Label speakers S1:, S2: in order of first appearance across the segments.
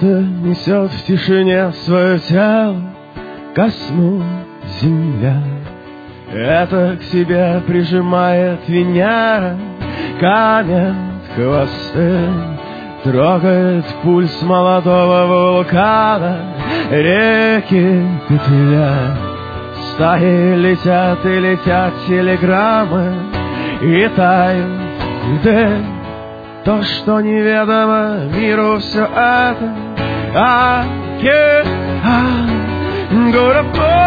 S1: Лето несет в тишине свое тело ко сну земля. Это к себе прижимает Венера, камень хвосты, трогает пульс молодого вулкана, реки петля. Стаи летят и летят телеграммы, и тают льды. То, что неведомо миру, все это океан, город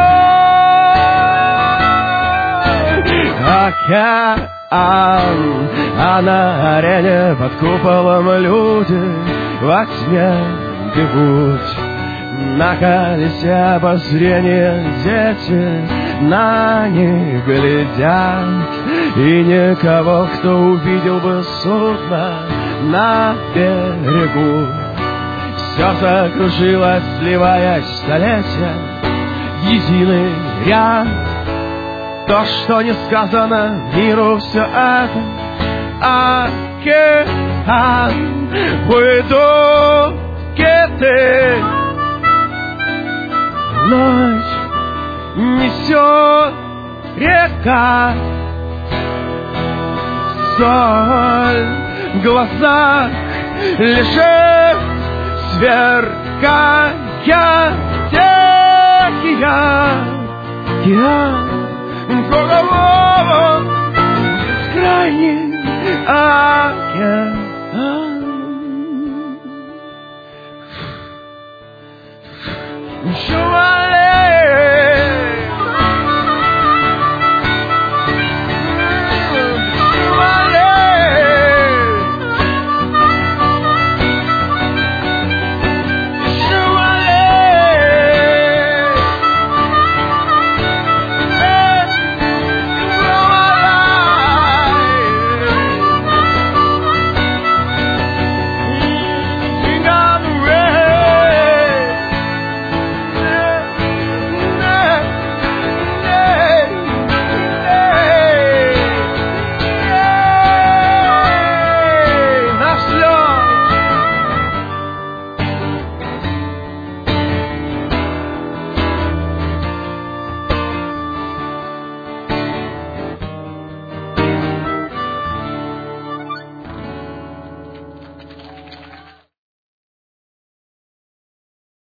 S1: океан, а на арене под куполом люди во тьме бегут. На колесе обозрения дети на них глядят, и никого, кто увидел бы судно на берегу. Все закружилось, сливаясь столетия в единый ряд. То, что не сказано миру, все это океан. Уйдут киты, ночь несет река, соль в глазах лежит, сверкая океан, кругового бескрайний океан. Show